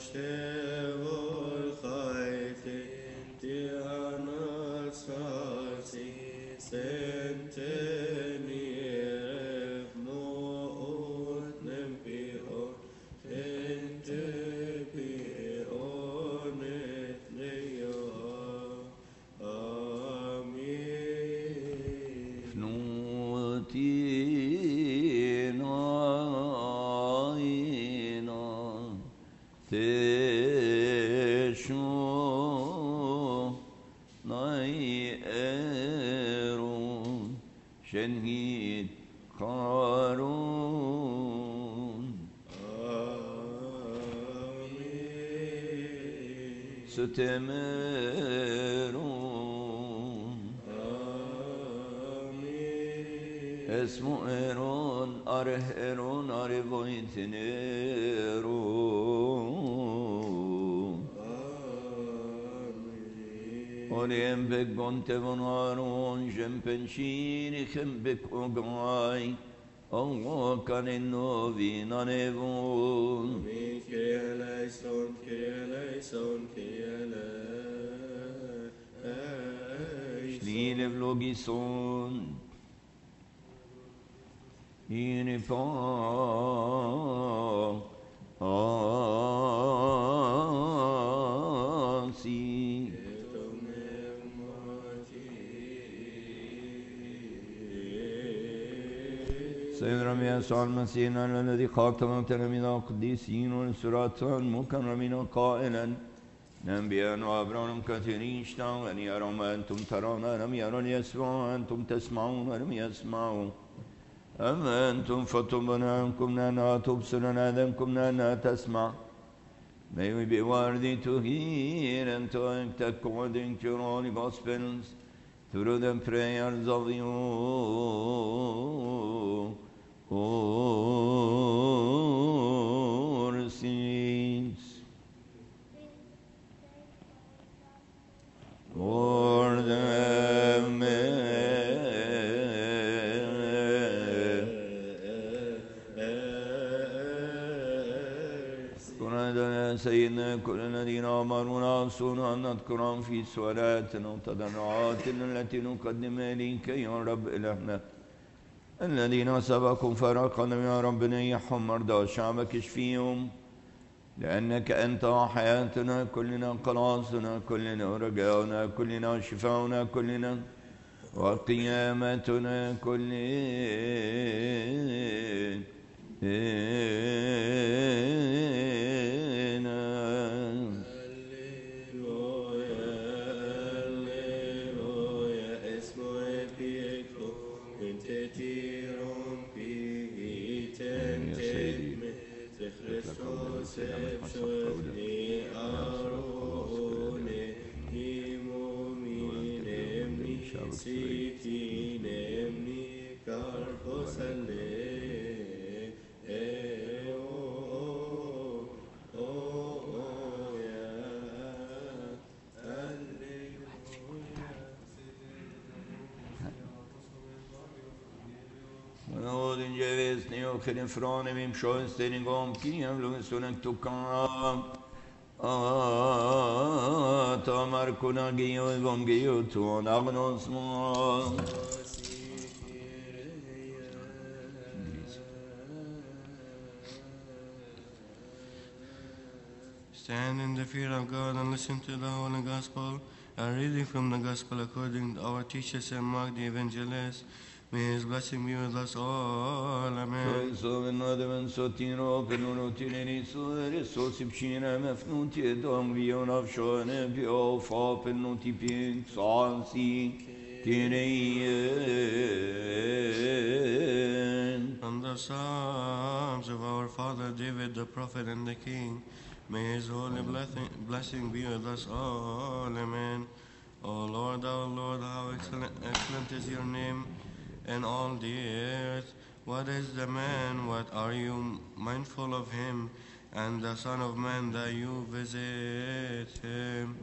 شنهيد قارون ستمرون اسمو إيرون أره إيرون أره بوينتنيرون وليم بك بنت بنارون جنبنشيني خنبك أقاي الله كان النوبي نانيبون Kyrie eleison, Kyrie eleison, Kyrie eleison. شليل بلوغيسون يني آسي سيدنا يسوع المسيح الذي خاتم تلاميذ القديسين والسراتان مكرمين قائلا أنبياء وأبرار كثيرين اشتعوا أن يروا ما أنتم ترون ألم يروا يسمعوا أنتم تسمعون ولم يسمعوا أما أنتم فتبنا عنكم لأنها تبصرون آذانكم لأنها تسمع. May we be worthy to hear and to act according to your holy gospels through the prayers of you, our saints. For the سيدنا كل الذين أمرونا أوصونا أن نذكرهم في سؤالاتنا وتضرعاتنا التي نقدم إليك يا رب إلهنا. الذين سبقوا فرقنا يا رب نيحهم مرضى شعبك اشفيهم لأنك أنت حياتنا كلنا خلاصنا كلنا رجاؤنا كلنا شفاؤنا كلنا وقيامتنا كلنا. Kring från vim sjönsten gång kring lunsunen tukam ta markuna giyo gång giyo to nagnos mo. Stand in the fear of God and listen to the Holy Gospel, a reading from the Gospel according to our teacher Saint Mark the Evangelist. May His blessing be with us all. Amen. So in Adam Sotino, Penunotini, so Sipchina, Mefnuti, Dom, Vion of Shone, Pio, Fop, Penuti Pink, Sansi, Tine. From the Psalms of our father David, the prophet and the king, may His holy blessing be with us all. Amen. O Lord, our Lord, how excellent is your name in all the earth. What is the man? What are you mindful of him? And the Son of Man that you visit him.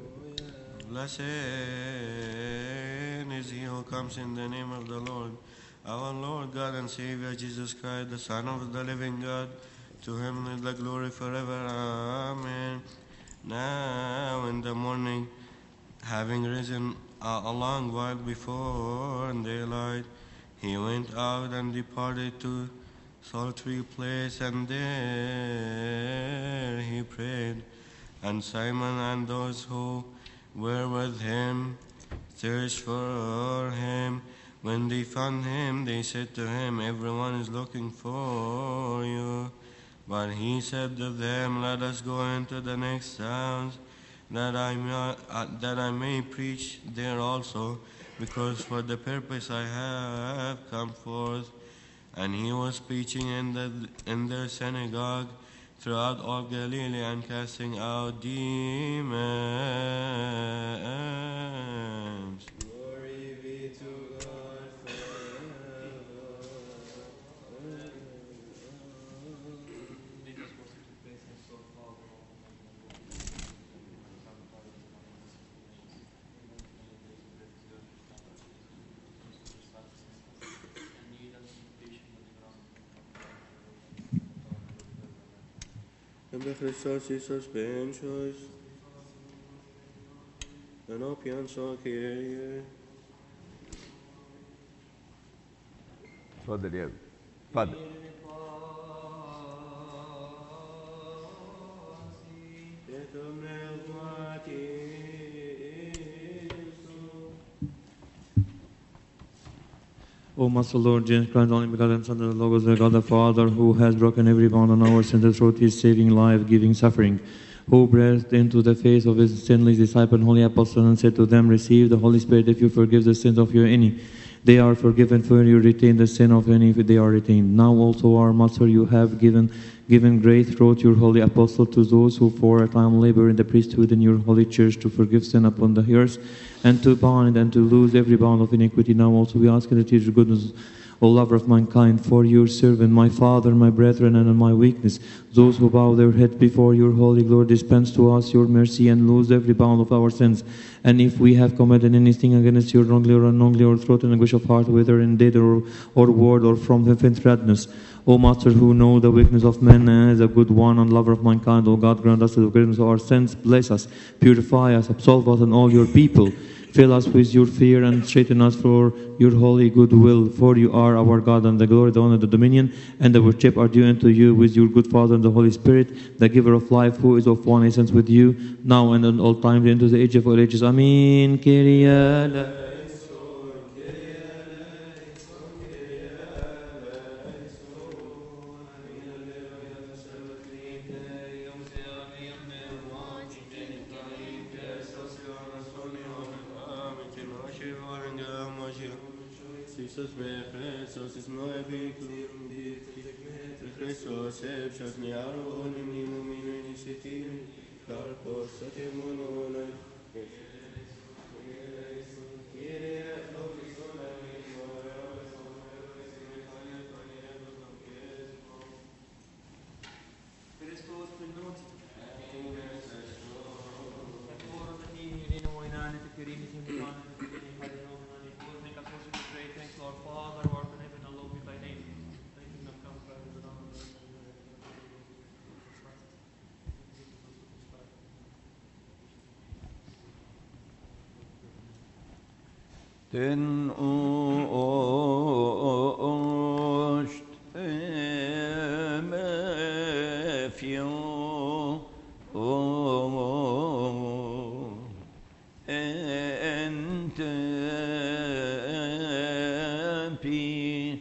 Blessed is he who comes in the name of the Lord. our Lord God and Savior Jesus Christ, the Son of the living God, to him is the glory forever. Amen. Now in the morning, having risen a long while before daylight, he went out and departed to solitary place, and there he prayed. And Simon and those who were with him searched for him. When they found him, they said to him, "Everyone is looking for you." But he said to them, "Let us go into the next towns, that I may preach there also, because for the purpose I have come forth." And he was preaching in their synagogue throughout all Galilee, and casting out demons. Glory be to God forever. În Hristos Iisus Benșos, în opian Kyrie. تفضل يا ابني تفضل. O Master Lord, Jesus Christ, only begotten Son of the Logos, the God the Father, who has broken every bond on our sins through his saving life, giving suffering, who breathed into the face of his sinless disciple and holy apostle and said to them, "Receive the Holy Spirit if you forgive the sins of your any. They are forgiven, for you retain the sin of any if they are retained. Now also, our Master, you have given grace through your holy apostle to those who for a time labor in the priesthood in your holy church to forgive sin upon the earth, and to bind and to loose every bound of iniquity. Now also we ask that your goodness, O lover of mankind, for your servant, my father, my brethren, and in my weakness, those who bow their head before your holy glory, dispense to us your mercy and loose every bound of our sins. And if we have committed anything against you wrongly or unknowingly, or through anguish of heart, whether in deed or word, or from infant redness, O Master, who know the weakness of men as a good one and lover of mankind, O God, grant us the forgiveness of our sins, bless us, purify us, absolve us and all your people. Fill us with your fear and straighten us for your holy goodwill. For you are our God, and the glory, the honor, the dominion, and the worship are due unto you with your good Father and the Holy Spirit, the giver of life, who is of one essence with you, now and in all times, into the age of all ages. Amen. Kyrie eleison. Iisus pe Hristos, is noi viclum, Hristos, epșos nearul, in lumine, initiative, dar poți să te mânunăi. Den ost mefio ente pi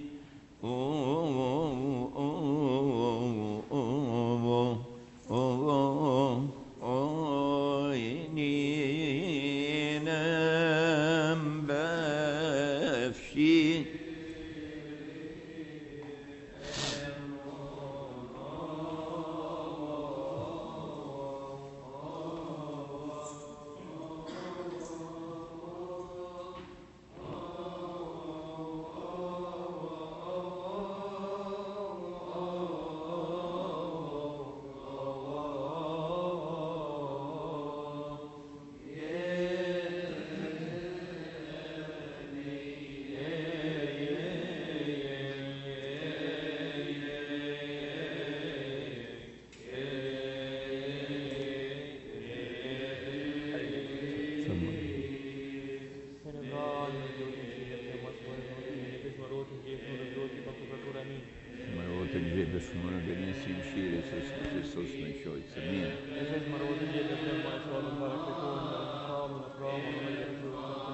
Personen benissimo uscire, se sosmencioi, amen. Es ist mir wurde jeder der mal so und war gekommen und kam und kam und wir so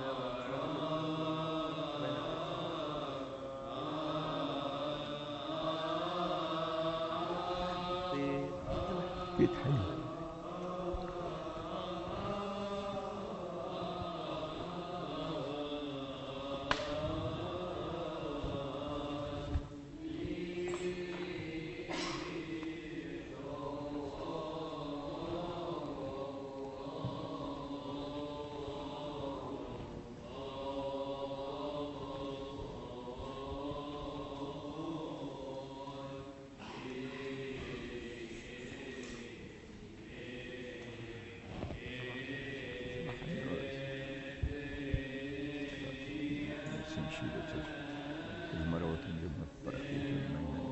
بيت حلو. المرأة تنجب في البركة